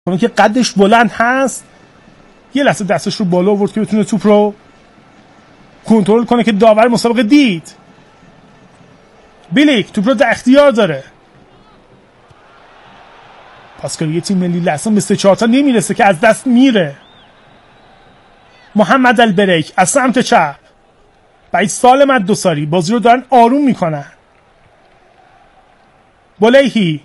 اون که قدش بلند هست یه لحظه دستش رو بالا آورد که بتونه توپ رو کنترل کنه که داور مسابقه دید. بیلیک توپ رو در اختیار داره. پاسکاری تیم ملی لهستان به 3-4 تا نمیرسه که از دست میره. محمد البریک از سمت چپ بعید سالم الدوساری بازی رو دارن آروم میکنن. بولیهی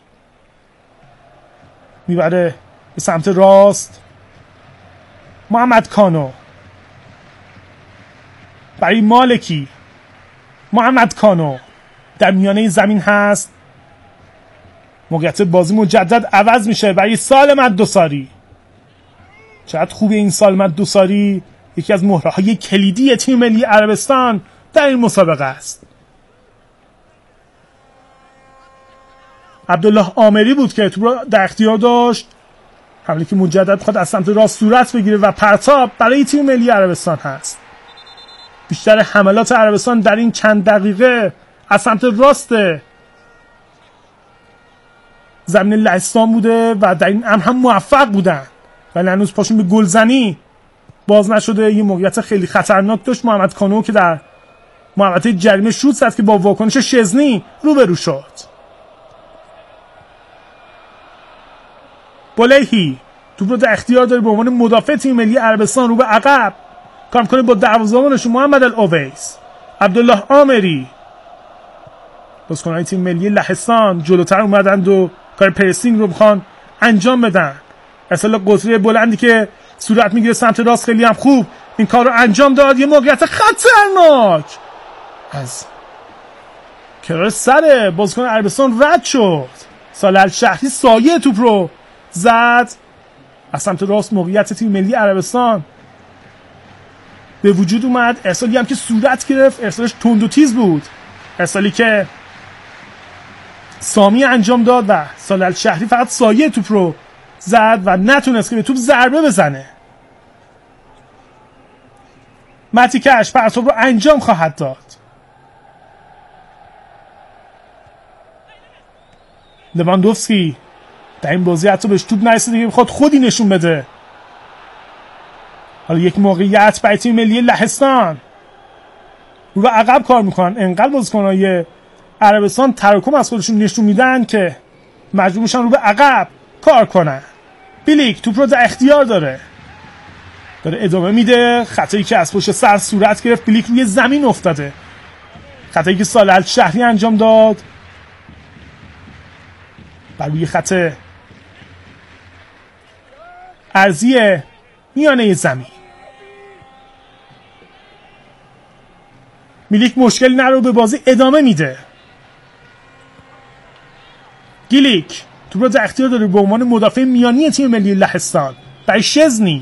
میبره به سمت راست. محمد کانو برای مالکی. محمد کانو در میانه زمین هست. موقعیت بازی مجدد عوض میشه برای سالم الدوساری. چقدر خوبه این سالم الدوساری، یکی از مهره‌های کلیدی تیم ملی عربستان در این مسابقه است. عبدالله آمری بود که توپ رو در اختیار داشت. حمله که مجدد خود از سمت راست صورت بگیره و پرتاب برای تیم ملی عربستان هست. بیشتر حملات عربستان در این چند دقیقه از سمت راست زمین لهستان بوده و در این امر هم موفق بودن، ولی هنوز پاشون به گلزنی باز نشده. یه موقعیت خیلی خطرناک داشت محمد کانو که در محوطه جریمه شوت زد که با واکنش شزنی روبرو شد. بولیهی توپ رو در اختیار داره به عنوان مدافع تیم ملی عربستان رو به عقب کار می‌کنه با دروازه‌بانش محمد الاویس. عبدالله آمری بازیکن‌های تیم ملی لهستان جلوتر اومدند و کار پرسینگ رو میخوان انجام بدن. ارسال قطری بلندی که صورت میگیره سمت راست خیلی هم خوب این کار رو انجام داد. یه موقعیت خطرناک از کنار سر بازیکن عربستان رد شد. سالح شهری سایه توپ رو زد از سمت راست. موقعیت تیم ملی عربستان به وجود اومد. ارسالی هم که صورت گرفت، ارسالش تند و تیز بود، ارسالی که سامی انجام داد و سالح شهری فقط سایه توپ رو زد و نتونست که به توپ ضربه بزنه. متیکش پرتاب رو انجام خواهد داد. لواندوفسکی در این بازی حتی بهش توپ نرسیده که بخواد خودی نشون بده. حالا یک موقعیت برای تیم ملی لهستان رو به عقب کار میکنن. انقدر بازیکن‌های عربستان تراکم از خودشون نشون میدن که مجبور میشن رو به عقب کار کنن. بیلیک توپ رو در اختیار داره ادامه میده. خطایی که از پشت سر صورت گرفت، بیلیک روی زمین افتاده. خطایی که سالح شهری انجام داد بر روی خط ارضی میانه زمین. میلیک مشکلی نداره به بازی ادامه میده. گیلیک توپ رو در اختیار داره به عنوان مدافع میانی تیم ملی لهستان برای شزنی.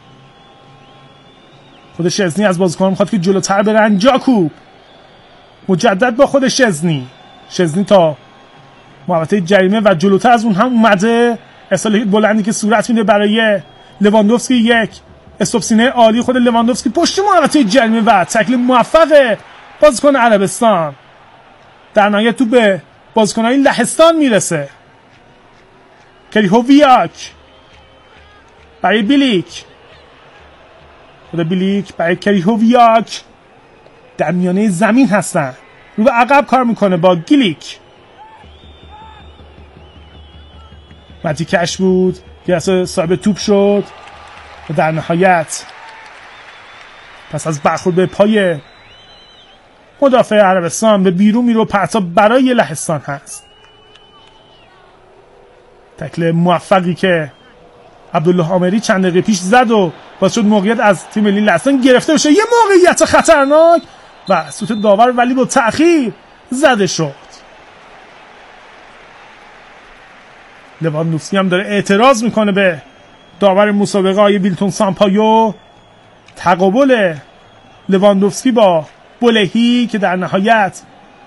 خود شزنی از بازیکن میخواد که جلوتر برن. جاکوب مجدد با خود شزنی تا محوطه جریمه و جلوتر از اون هم اومده. ارسال بلندی که صورت میده برای لواندوفسکی. یک استوب سینه عالی خود لواندوفسکی پشت محوطه جریمه و تکل موفق بازیکن عربستان. در نهایت تو به بازیکن‌های لهستان میرسه. کریهوویاک برای بیلیک. خود بیلیک برای کریهوویاک در میانه زمین هستن، رو به عقب کار میکنه با گیلیک. متیکش بود که اصلا صاحب توپ شد و در نهایت پس از برخورد به پای مدافع عربستان به بیرون میره. پرتاب برای لهستان هست. تکل موفقی که عبدالله آمری چند دقیقه پیش زد و باعث شد موقعیت از تیم ملی لهستان گرفته بشه. یه موقعیت خطرناک و سوت داور ولی با تأخیر زده شد. لواندوفسکی هم داره اعتراض میکنه به داور مسابقه های بیلتون سامپایو. تقابل لواندوفسکی با بولیهی که در نهایت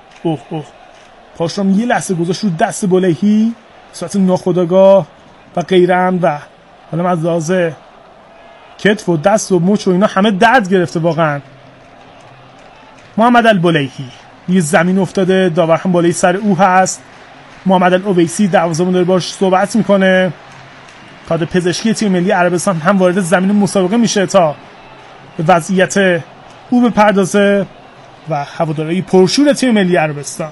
پاشم یه لحظه گذاشت رو دست بولیهی صورت ناخودآگاه و غیرم و حالا از لحاظ کتف و دست و مچ و اینا همه درد گرفته واقعا. محمد البولیهی یه زمین افتاده، داور هم بالای سر او هست. محمد الاویسی دروازه‌بان داره باش صحبت میکنه. کادر پزشکی تیم ملی عربستان هم وارد زمین مسابقه میشه تا به وضعیت او بپردازه و هوادارهای پرشور تیم ملی عربستان.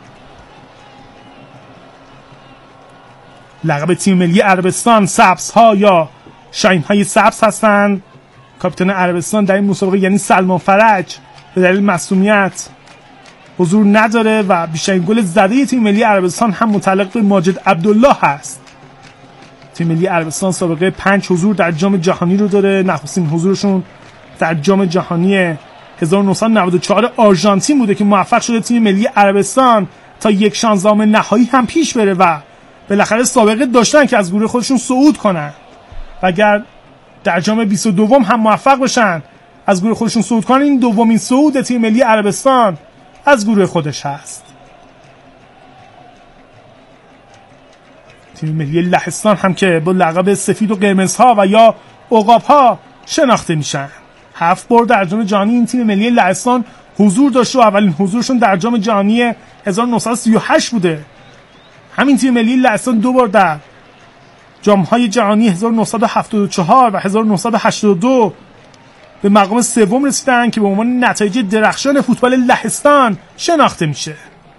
لقب تیم ملی عربستان سبزها یا شاهین‌های سبز هستند. کاپیتان عربستان در این مسابقه یعنی سلمان فرج به دلیل معصومیت حضور نداره و بیشترین گل زده تیم ملی عربستان هم متعلق به ماجد عبدالله هست. تیم ملی عربستان سابقه 5 حضور در جام جهانی رو داره. نخستین حضورشون در جام جهانی 1994 آرژانتین بوده که موفق شده تیم ملی عربستان تا 1/16 نهایی هم پیش بره و بالاخره سابقه داشتن که از گروه خودشون صعود کنن و اگر در جام 22 هم موفق بشن از گروه خودشون صعود کنن، این دومین صعود تیم ملی عربستان از گروه خودش هست. تیم ملی لهستان هم که با لقب سفید و قرمزها و یا عقاب‌ها شناخته میشن. 7 بار در جام جهانی این تیم ملی لهستان حضور داشته و اولین حضورشون در جام جهانی 1938 بوده. همین تیم ملی لهستان 2 بار در جام‌های جهانی 1974 و 1982 به مقام سوم رسیدن که به عنوان نتایج درخشان فوتبال لهستان شناخته میشه.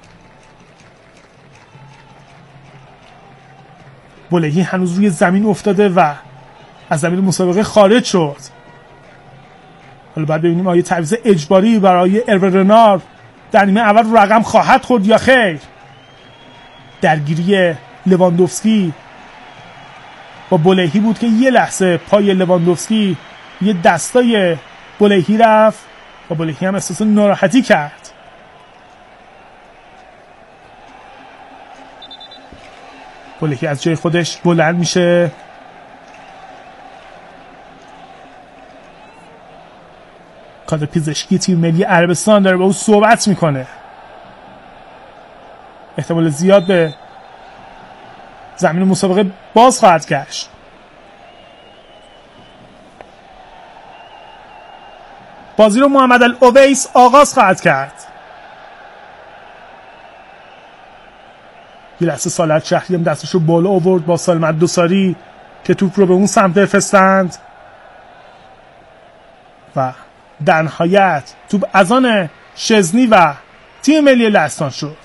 بولهی هنوز روی زمین افتاده و از زمین مسابقه خارج شد. حالا باید ببینیم آیا تعویض اجباری برای اروه رنار در نیمه اول رقم خواهد خورد یا خیر. درگیری لواندوفسکی با بولهی بود که یه لحظه پای لواندوفسکی یه دستای بولهی رفت و بولهی هم احساس ناراحتی کرد. بولهی از جای خودش بلند میشه. کادر پزشکی تیم ملی عربستان داره با او صحبت میکنه. احتمال زیاد به زمین مسابقه باز خواهد گشت. بازی رو محمد الاویس آغاز خواهد کرد. یه لحظه سالت شهری هم دستش رو بالا آورد با سالمت دوساری که توپ رو به اون سمت بفرستند و در نهایت توپ از آن شزنی و تیم ملی لهستان شد.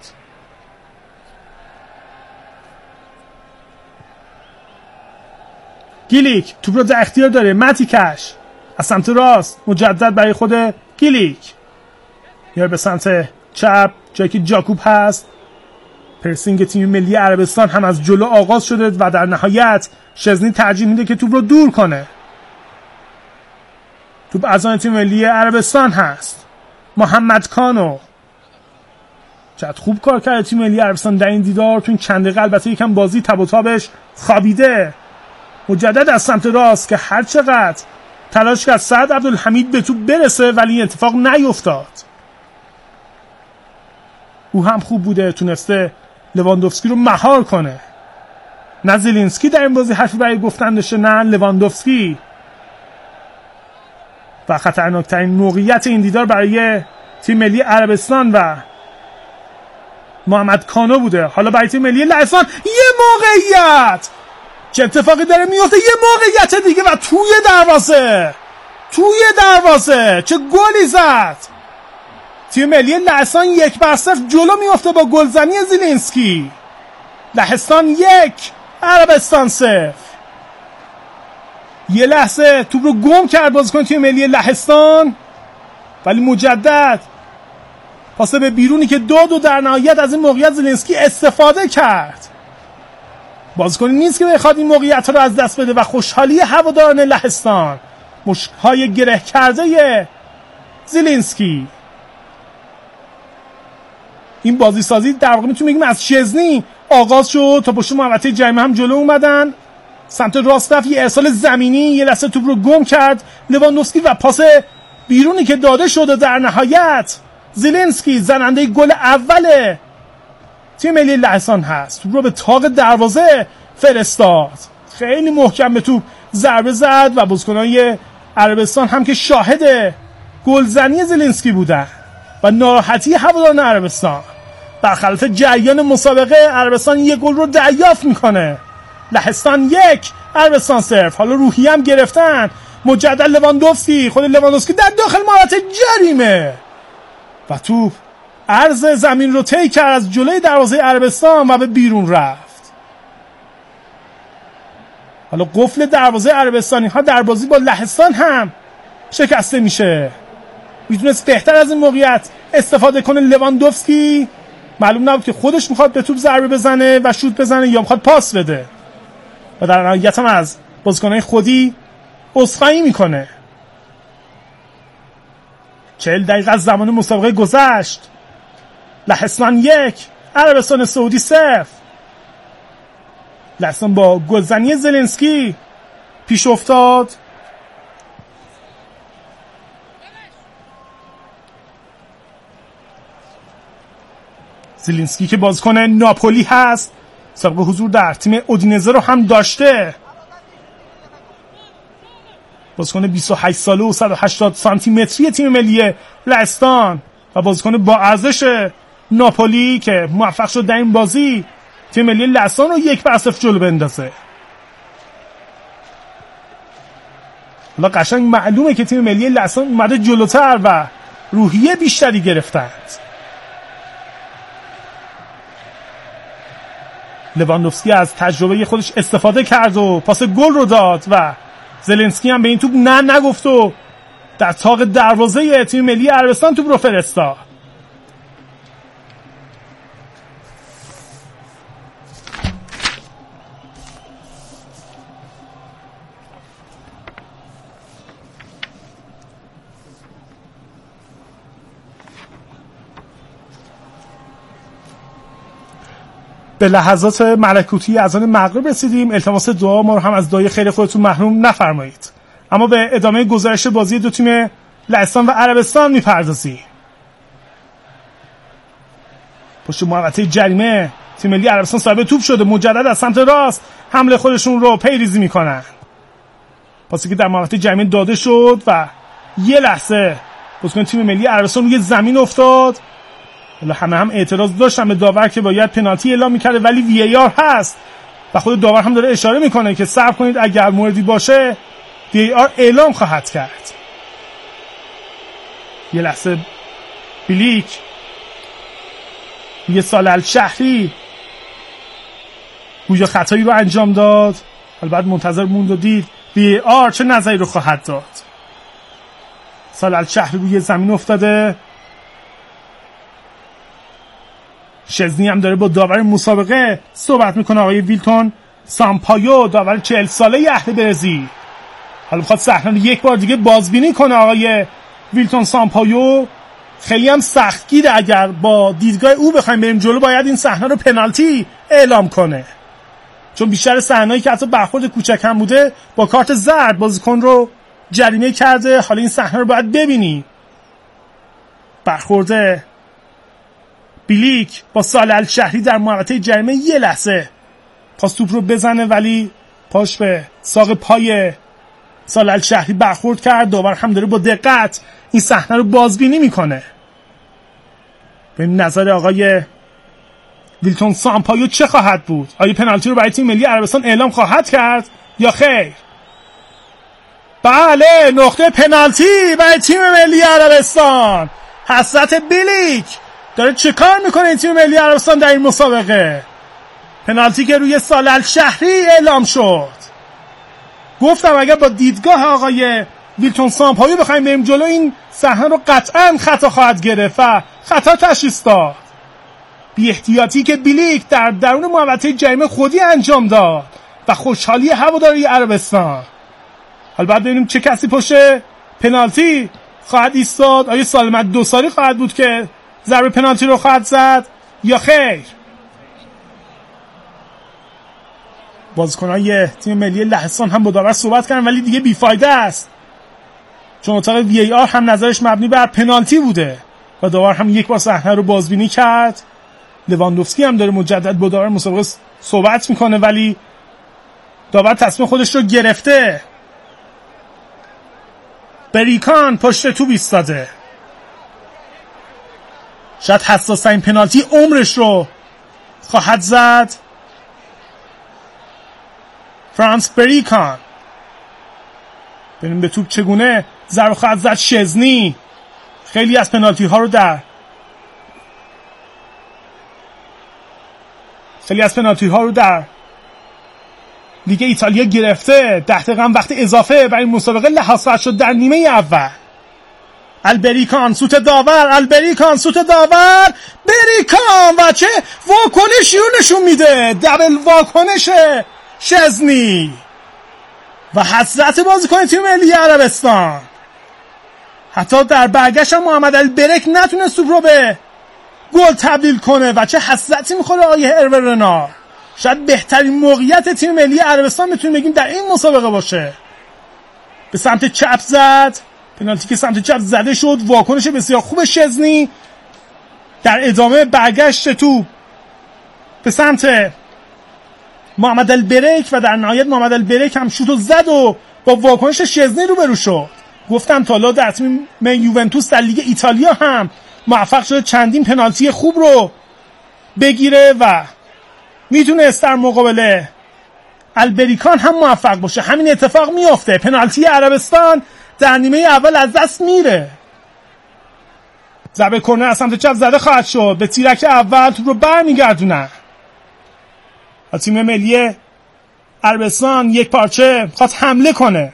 گیلیک توپ رو در اختیار داره. متیکش از سمت راست مجدد برای خود گیلیک میاره به سمت چپ جایی که جاکوب هست. پرسینگ تیم ملی عربستان هم از جلو آغاز شده و در نهایت شزنی ترجیح میده که توپ رو دور کنه. توپ از آن تیم ملی عربستان هست. محمد کانو چقدر خوب کار کرده تیم ملی عربستان در این دیدار. تو این چند دقیقه البته یکم بازی تب و تابش خوابیده. مجدد از سمت راست که هر چقدر تلاش کرد سعد عبدالحمید به توپ برسه ولی این اتفاق نیفتاد. او هم خوب بوده، تونسته لواندوفسکی رو مهار کنه. نه زیلینسکی در این بازی حرفی برای گفتن داشته نه لواندوفسکی. و خطرناکترین موقعیت این دیدار برای تیم ملی عربستان و محمد کانو بوده. حالا برای تیم ملی لهستان یه موقعیت، چه اتفاقی داره میفته؟ یه موقعیت دیگه و توی دروازه چه گلی زد تیم ملی لهستان. 1-0 جلو میفته با گلزنی زیلینسکی. لهستان 1 عربستان 0. یه لحظه توپ رو گم کرد بازیکن تیم ملی لهستان ولی مجدد پاس به بیرونی که داد و در نهایت از این موقعیت زیلینسکی استفاده کرد. بازیکنی نیست که بخواد این موقعیت رو از دست بده و خوشحالی هواداران لهستان، مشت‌های گره کرده زیلینسکی. این بازی سازی در واقع میتونیم بگیم از شزنی آغاز شد تا پشت محوطه جریمه هم جلو اومدن. سمت راست رفت، یه ارسال زمینی، یه لحظه توپ رو گم کرد لواندوفسکی و پاس بیرونی که داده شد و در نهایت زیلینسکی زننده گل اول تیم ملی لهستان هست. توپ رو به طاق دروازه فرستاد، خیلی محکم به توپ ضربه زد و بازیکنان عربستان هم که شاهد گلزنی زیلینسکی بودن و ناراحتی هواداران عربستان. برخلاف جریان مسابقه عربستان 1 گل رو دریافت میکنه. لهستان 1 عربستان صرف. حالا روحی هم گرفتن، مجدد لواندوفسکی، خود لواندوفسکی در داخل محوطه جریمه و توپ عرض زمین رو طی کرد از جلوی دروازه عربستان و به بیرون رفت. حالا قفل دروازه عربستانی ها در بازی با لهستان هم شکسته میشه. میتونست بهتر از این موقعیت استفاده کنه لواندوفسکی، معلوم نبود که خودش میخواد به توپ ضربه بزنه و شوت بزنه یا میخواد پاس بده و در نهایت هم از بازیکن‌های خودی عذرخواهی میکنه. 40 دقیقه از زمان مسابقه گذشت. لهستان 1 عربستان سعودی 0. لهستان با گلزنی زلنسکی پیش افتاد. زلنسکی که بازیکن ناپولی هست، سابقه حضور در تیم اودینزه رو هم داشته. بازیکن 28 ساله و 180 سانتی متری تیم ملی لهستان و بازیکن با ارزش ناپولی که موفق شد در این بازی تیم ملی لهستان رو 1-0 جلو بندازه. حالا قشنگ معلومه که تیم ملی لهستان اومده جلوتر و روحیه بیشتری گرفتند. لواندوفسکی از تجربه خودش استفاده کرد و پاس گل رو داد و زلنسکی هم به این توپ نه نگفت و در طاق دروازه تیم ملی عربستان توپ رو فرستاد. به لحظات ملکوتی اذان مغرب رسیدیم. التماس دعا ما رو هم از دعای خیر خودتون محروم نفرمایید. اما به ادامه گزارش بازی دو تیم لهستان و عربستان میپردازیم. پشت محوطه جریمه تیم ملی عربستان صاحب توپ شده، مجدد از سمت راست حمله خودشون رو پیریزی میکنن. پاسی که در محوطه جریمه داده شد و یه لحظه بازیکن تیم ملی عربستان روی زمین افتاد. همه هم اعتراض داشتن به داور که باید پنالتی اعلام میکرده، ولی وی ای آر هست و خود داور هم داره اشاره میکنه که صبر کنید اگر موردی باشه وی ای آر اعلام خواهد کرد. یه لحظه بلیک یه سال الشهری گویا خطایی رو انجام داد، حالا بعد منتظر موند و دید وی ای آر چه نظری رو خواهد داد. سال الشهری روی زمین افتاده. شزنی هم داره با داور مسابقه صحبت میکنه، آقای ویلتون سامپایو، داور 40 ساله اهل برزیل. حالا میخواد صحنه رو یک بار دیگه بازبینی کنه. آقای ویلتون سامپایو خیلی هم سختگیره، اگر با دیدگاه او بخوایم بریم جلو باید این صحنه رو پنالتی اعلام کنه، چون بیشتر صحنه‌ای که حتی برخورد کوچک هم بوده با کارت زرد بازیکن رو جریمه کرده. حالا این صحنه رو باید ببینی. برخورد بیلیک با سال الشهری در محوطه جریمه یه لحظه پاس توپ رو بزنه ولی پاش به ساق پای سال الشهری برخورد کرد. داور هم داره با دقت این صحنه رو بازبینی میکنه. به نظر آقای ویلتون سامپایو چه خواهد بود؟ آیا پنالتی رو برای تیم ملی عربستان اعلام خواهد کرد یا خیر؟ بله، نقطه پنالتی برای تیم ملی عربستان. حسرت بیلیک داره چه کار میکنه این تیم ملی عربستان در این مسابقه؟ پنالتی که روی سال الشهری اعلام شد. گفتم اگر با دیدگاه آقای ویلتون سامپایو بخوایم بریم جلو این صحنه رو قطعا خطا خواهد گرفت و خطا تشخیص داد. بی احتیاطی که بیلیک در درون محوطه جریمه خودی انجام داد و خوشحالی هواداری عربستان. حالا بعد ببینیم چه کسی پشت پنالتی خواهد ایستاد. آیا سالمت دوساری خواهد بود که ضربه پنالتی رو خواهد زد یا خیر؟ بازیکن‌های تیم ملی لهستان هم با داور صحبت کردن ولی دیگه بیفایده است، چون اتاق وی ای آر هم نظرش مبنی بر پنالتی بوده و داور هم یک بار صحنه رو بازبینی کرد. لواندوفسکی هم داره مجدد با داور مسابقه صحبت میکنه ولی داور تصمیم خودش رو گرفته. بریکان پشت توپ ایستاده. شاید حساس‌ترین پنالتی عمرش رو خواهد زد. فرانس بریکان. ببینیم به توپ چگونه ضربه خواهد زد شزنی. خیلی از پنالتی ها رو در لیگ ایتالیا گرفته. 10 دقیقه وقت اضافه برای مسابقه لحاظ خواهد شد در نیمه اول. البریکان سوت داور، بریکان و چه واکنشی رو نشون میده. دبل واکنش شزنی و حسرت بازیکن تیم ملی عربستان. حتی در برگشت محمد البرک نتونست توپ رو به گل تبدیل کنه و چه حسرتی میخوره آیه هروی رنار. شاید بهترین موقعیت تیم ملی عربستان میتونیم بگیم در این مسابقه باشه. به سمت چپ زد، پنالتی که سمت چپ زده شد. واکنش بسیار خوب شزنی. در ادامه برگشت توپ به سمت محمد البرک و در نهایت محمد البرک هم شوتو زد و با واکنش شزنی روبرو شد. گفتم تالا در تیم یوونتوس در لیگ ایتالیا هم موفق شده چندین پنالتی خوب رو بگیره و میتونست در مقابل البریکان هم موفق باشه. همین اتفاق میافته. پنالتی عربستان در نیمه اول از دست میره. ضربه کرنر از سمت چپ زده خواهد شد. به تیرک اول توپ رو برمیگردونن. تیم ملی عربستان یک پارچه خواست حمله کنه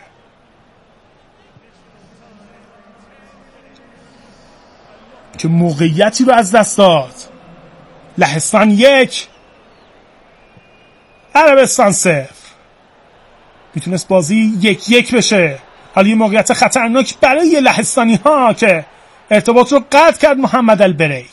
که موقعیتی رو از دست داد. لهستان 1 عربستان 0. میتونست بازی 1-1 بشه. حالا یه موقعیت خطرناک برای لهستانی ها که ارتباط رو قطع کرد محمد البرک.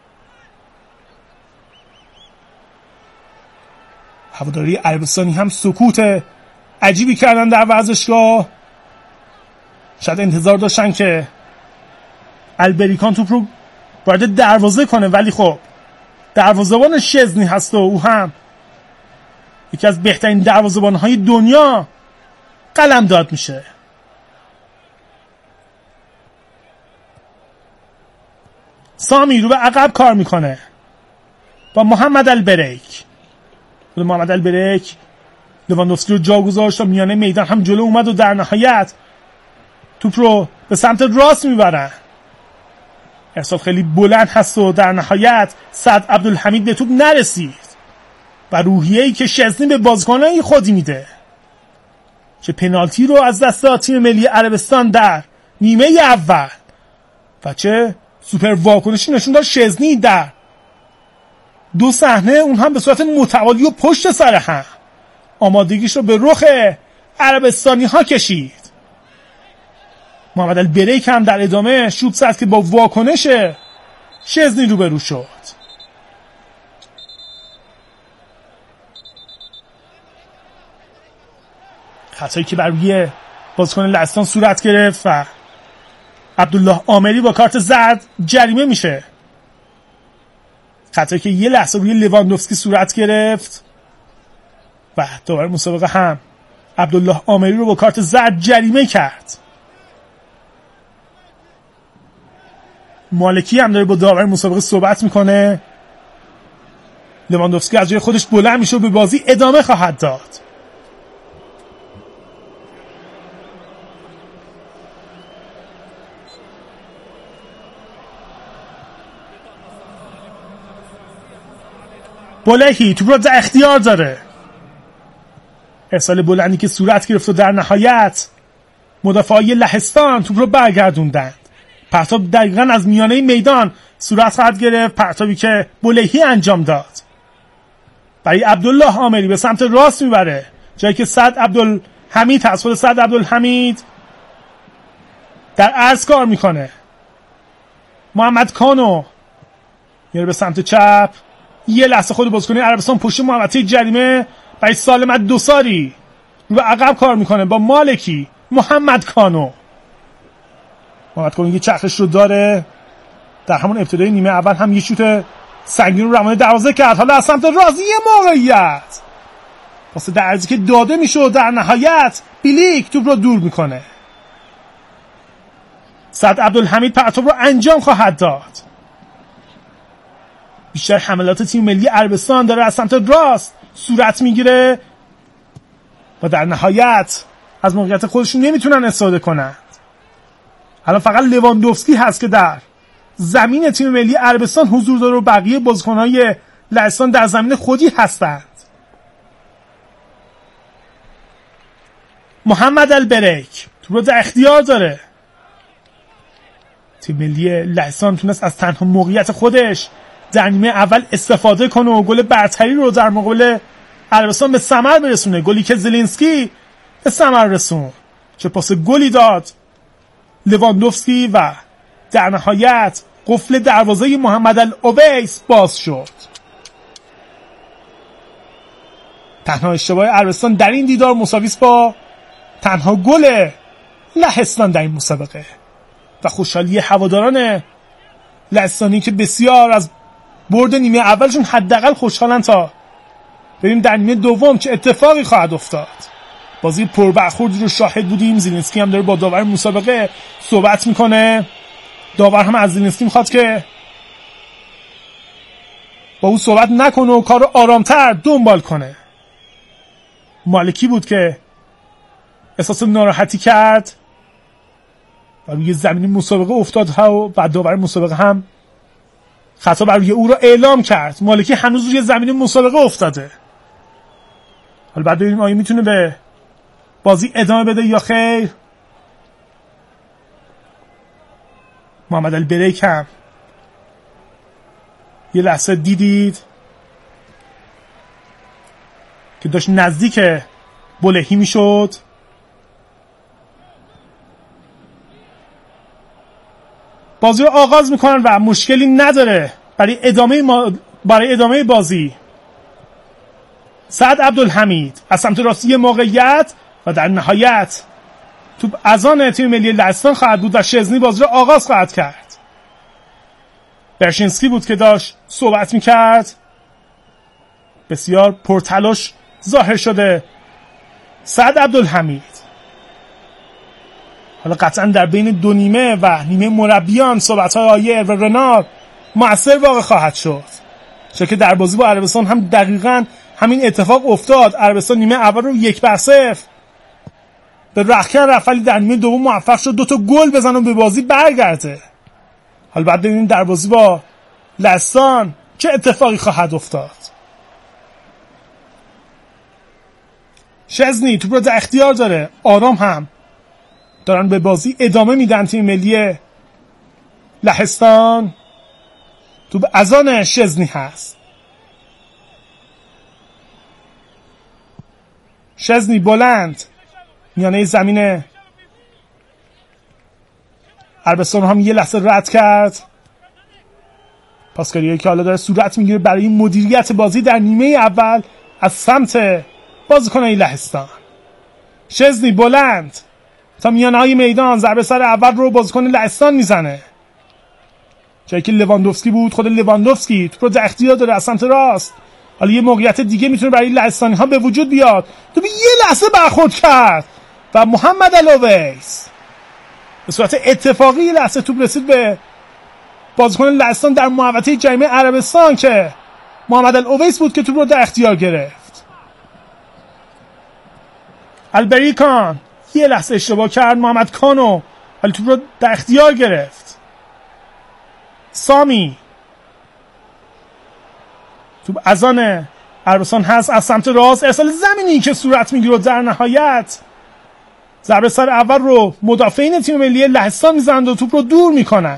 هواداری عربستانی هم سکوت عجیبی کردن در ورزشگاه. شاید انتظار داشتن که البریکان توپ رو وارد دروازه کنه، ولی خب دروازه‌بان شزنی هست و او هم یکی از بهترین دروازه‌بان‌های دنیا قلمداد میشه. سامی رو به عقب کار میکنه با محمد البرک. محمد البرک لواندوفسکی رو جا گذاشت و میانه میدان هم جلو اومد و در نهایت توپ رو به سمت راست میبرن. ارسال خیلی بلند هست و در نهایت سعد عبدالحمید به توپ نرسید و روحیه‌ای که شزنی به بازیکنان خودی میده. چه پنالتی رو از دست داد تیم ملی عربستان در نیمه اول و چه سوپر واکنشی نشون داد شزنی در دو صحنه، اون هم به صورت متوالی و پشت سر هم. آمادگیش رو به رخ عربستانی ها کشید. محمد البرک هم در ادامه شوت زد که با واکنش شزنی روبرو شد. خطایی که بر روی بازیکن لهستان صورت گرفت و عبدالله عامری با کارت زرد جریمه میشه. خطایی که یه لحظه روی لواندوفسکی صورت گرفت و داور مسابقه هم عبدالله عامری رو با کارت زرد جریمه کرد. مالکی هم داره با داور مسابقه صحبت میکنه. لواندوفسکی از جای خودش بلند میشه و به بازی ادامه خواهد داد. بولهی توپ رو در اختیار داره. ارسال بلندی که صورت گرفت و در نهایت مدافعای لهستان توپ رو برگردوندند. پرتاب دقیقاً از میانه میدان صورت خواهد گرفت. پرتابی که بولهی انجام داد برای عبدالله عامری به سمت راست میبره، جایی که سعد عبدالحمید هست. خود سعد عبدالحمید در عرض کار میکنه. محمد کانو میره به سمت چپ. یه لحظه خود بازیکن عربستان پشت محوطه جریمه برای سالمت دوساری رو به عقب کار میکنه با مالکی. محمد کانو یه چرخش رو داره. در همون ابتدای نیمه اول هم یه شوت سنگین رو روانه دروازه کرد. حالا از سمت راست یه موقعیت واسه در عرضی که داده میشه و در نهایت بیلیک توپ رو دور میکنه. سعد عبدالحمید پرتاب رو انجام خواهد داد. بیشتر حملات تیم ملی عربستان داره از سمت راست صورت میگیره و در نهایت از موقعیت خودشون نمیتونن استفاده کنند. الان فقط لواندوفسکی هست که در زمین تیم ملی عربستان حضور داره و بقیه بازیکن‌های لهستان در زمین خودی هستند. محمد البریک توپ رو در اختیار داره. تیم ملی لهستان تونست از تنها موقعیت خودش در نیمه اول استفاده کنه و گل برتری رو در مقابل عربستان به ثمر برسونه. گلی که زلینسکی به ثمر رسون، چه پاس گلی داد لواندوفسکی و در نهایت قفل دروازه محمد الاویس باز شد. تنها اشتباه عربستان در این دیدار مساوی است با تنها گل لهستان در این مسابقه و خوشحالی هواداران لهستانی که بسیار از برد نیمه اولشون حداقل خوشحالن تا ببینیم در نیمه دوم چه اتفاقی خواهد افتاد. بازی پربرخوردی رو شاهد بودیم. زلینسکی هم داره با داور مسابقه صحبت میکنه. داور هم از زلینسکی میخواد که با او صحبت نکنه و کار رو آرامتر دنبال کنه. مالکی بود که احساس ناراحتی کرد و روی زمین مسابقه افتاد و داور مسابقه هم خطا بر روی او را اعلام کرد. مالکی هنوز روی زمین مسابقه افتاده. حالا بعد ببینیم آیا میتونه به بازی ادامه بده یا خیر. محمد البریک هم یه لحظه دیدید که داشت نزدیک بلهی میشد. بازی رو آغاز میکنن و مشکلی نداره برای ادامه بازی. سعد عبدالحمید از سمت راستی موقعیت و در نهایت توپ از آن تیم ملی لهستان خواهد بود و شزنی بازی رو آغاز خواهد کرد. برشینسکی بود که داشت صحبت میکرد. بسیار پرتلاش ظاهر شده سعد عبدالحمید. حالا قطعا در بین دو نیمه و نیمه مربیان صحبت‌های آیر و رنار مؤثر واقع خواهد شد، چون که در بازی با عربستان هم دقیقاً همین اتفاق افتاد. عربستان نیمه اول رو 1-0 به رختکن رفت، ولی در نیمه دوم موفق شد 2 تا گل بزنه و به بازی برگرده. حالا بعد ببینیم در بازی با لهستان چه اتفاقی خواهد افتاد. شزنی توپ رو در اختیار داره. آرام هم دارن به بازی ادامه میدن تیم ملی لهستان. توپ از آن شزنی هست. شزنی بلند میانه زمین عربستان هم یه لحظه رد کرد. پاسکاریایی که حالا داره صورت میگیره برای مدیریت بازی در نیمه اول از سمت بازیکنان لهستان. شزنی بلند تا میانه‌های میدان ضربه سر اول رو بازیکن لهستان میزنه، جایی که لواندوفسکی بود. خود لواندوفسکی توپ رو در اختیار داره از سمت راست. حالا یه موقعیت دیگه میتونه برای لهستانی ها به وجود بیاد. توپ یه لحظه برخورد کرد و محمد الاویس به صورت اتفاقی یه لحظه توپ رسید به بازیکن لهستان در محوطه جریمه عربستان که محمد الاویس بود که توپ رو در اختیار گرفت. البریکان یه لحظه اشتباه کرد. محمد کانو ولی توپ رو در اختیار گرفت. سامی توپ از آن عربستان هست از سمت راست. ارسال زمینی که صورت میگیره. در نهایت ضربه سر اول رو مدافعین تیم ملی لهستان میزنند و توپ رو دور میکنن.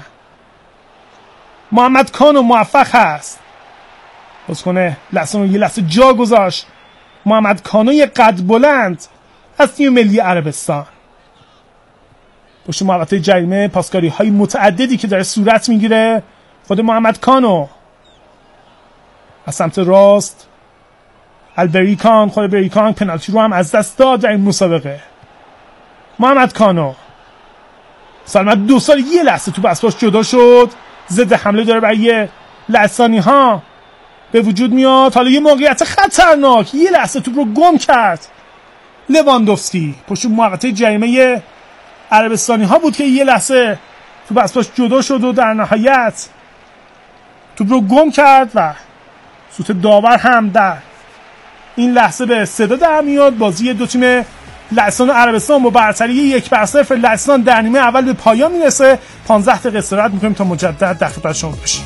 محمد کانو موفق هست بازیکن لهستان رو یه لحظه جا گذاشت. محمد کانو یه قد بلند از تیم ملی عربستان. پشت محوطه جریمه پاسکاری های متعددی که داره صورت میگیره. خود محمد کانو از سمت راست. البریکان خود بریکان پنالتی رو هم از دست داد در این مسابقه. محمد کانو سلامت 2 سال یه لحظه تو بسپاش جدا شد. ضد حمله داره برای لهستانی ها به وجود میاد. حالا یه موقعیت خطرناک یه لحظه توپ رو گم کرد لواندوفسکی. پشت محوطه جریمه عربستانی ها بود که یه لحظه توپ از پاش جدا شد و در نهایت توپ رو گم کرد و سوت داور هم در این لحظه به صدا در میاد. بازی دو تیم لهستان و عربستان با برتری 1-0 لهستان در نیمه اول به پایان میرسه. 15 دقیقه استراحت میکنیم تا مجدد در خدمت شما باشیم.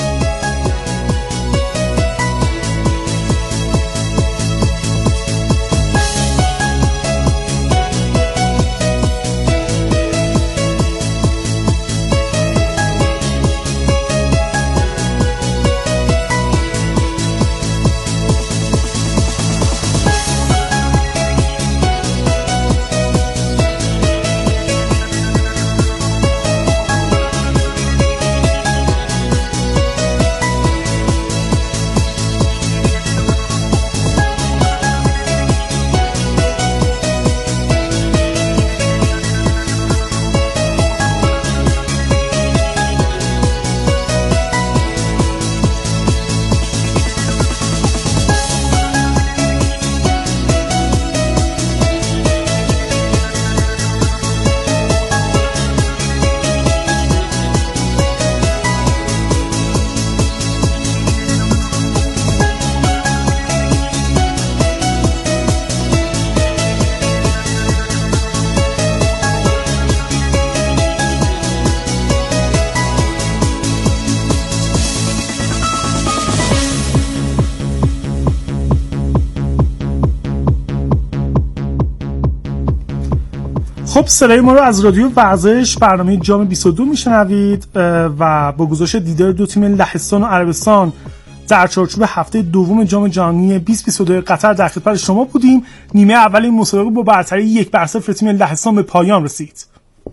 خب صدای ما رو از رادیو ورزش برنامه جام 22 میشنوید و با گزارش دیدار دو تیم لهستان و عربستان در چارچوب هفته دوم جام جهانی 2022 قطر در خدمت شما بودیم. نیمه اول این مسابقه با برتری 1-0 تیم لهستان به پایان رسید.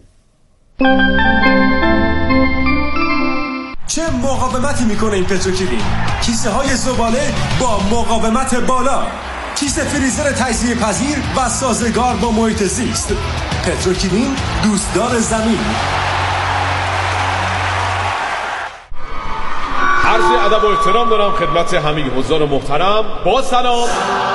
چه مقاومتی میکنه این پتروکیلین؟ کیسه های زباله با مقاومت بالا، کیسه فریزر تجزیه پذیر و سازگار با محیط زیست. پتروکیلین، دوستدار زمین. عرض ادب و احترام دارم خدمت همه حضار محترم. با سلام.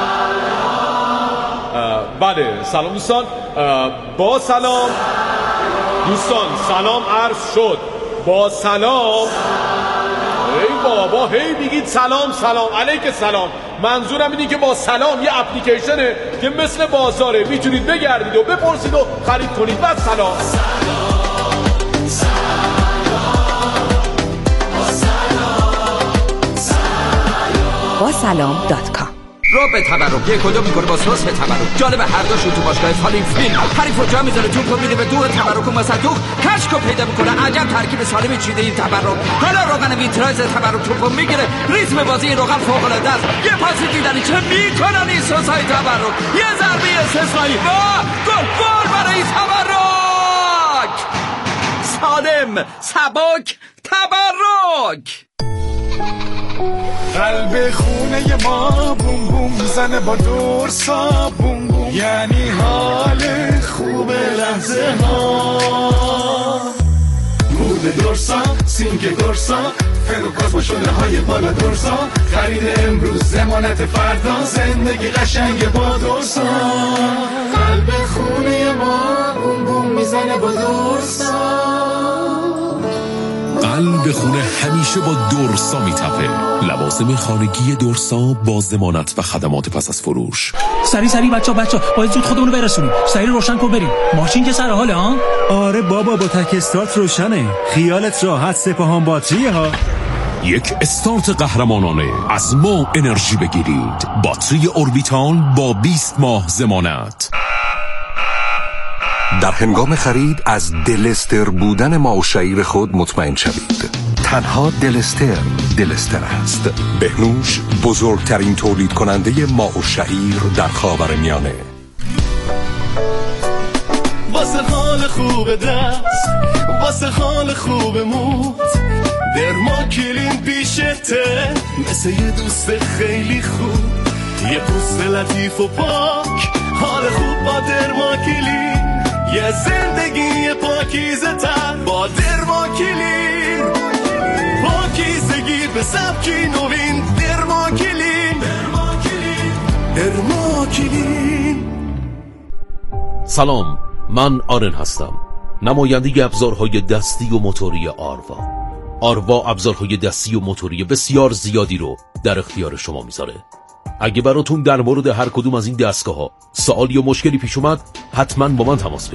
بله سلام دوستان. با سلام دوستان، سلام عرض شد. با سلام. ای بابا هی میگید سلام سلام علیک سلام. منظورم اینه که با سلام یه اپلیکیشنه که مثل بازاره، میتونید بگردید و بپرسید و خرید کنید. بعد سلام. با سلام.com رب تبرک یک کدوم میکنه با سس تبرک. جالب هر دوشون تو باشگاه سالم فیلم حریفو جا میذاره توپو میده به دور تبرک و مصدوق کشکو پیدا میکنه. عجب ترکیب سالمی چیده این تبرک. حالا روغن ویترایز تبرک توپو میگیره، ریتم بازی این روغن فوق العاده است. یه پاس دیدنی چه میکنن این سسای تبرک. یه ضربه استثنایی و گل برای تبرک. سالم سبک تبرک. قلب خونه ما بوم بوم میزنه با دورسا بوم بوم، یعنی حال خوب لحظه ها. مود دورسا، سینک دورسا، فروکاس با شده های بالا دورسا. خرید امروز ضمانت فردا، زندگی قشنگ با دورسا. قلب خونه ما بوم بوم میزنه با دورسا. قلب خونه همیشه با دورسا میتپه. لوازم خانگی دورسا با ضمانت و خدمات پس از فروش. سری بچا باید زود خودمونو برسونیم. سری روشن کن بریم. ماشین که سر حاله ها؟ آره بابا با تک استارت روشنه. خیالت راحت، سپاهان باتریه ها. یک استارت قهرمانانه. از ما انرژی بگیرید. باتری اوربیتال با 20 ماه ضمانت. در هنگام خرید از دلستر بودن ماء الشعیر خود مطمئن شوید. تنها دلستر است. بهنوش بزرگترین تولید کننده ماء الشعیر در خاورمیانه. واسه حال خوب دست، واسه حال خوب موت، درماکلین پیشته مثل یه دوست خیلی خوب. یه پوست لطیف و پاک، حال خوب با درماکلین. یه زندگی پاکیزه تر با درماکلین. پاکیزگی به سبکی نوین. درماکلین. سلام، من آرن هستم، نماینده ابزارهای دستی و موتوری آروا ابزارهای دستی و موتوری بسیار زیادی رو در اختیار شما میذاره. اگه براتون در مورد هر کدوم از این دستگاه ها سوال یا مشکلی پیش اومد حتما با من تماس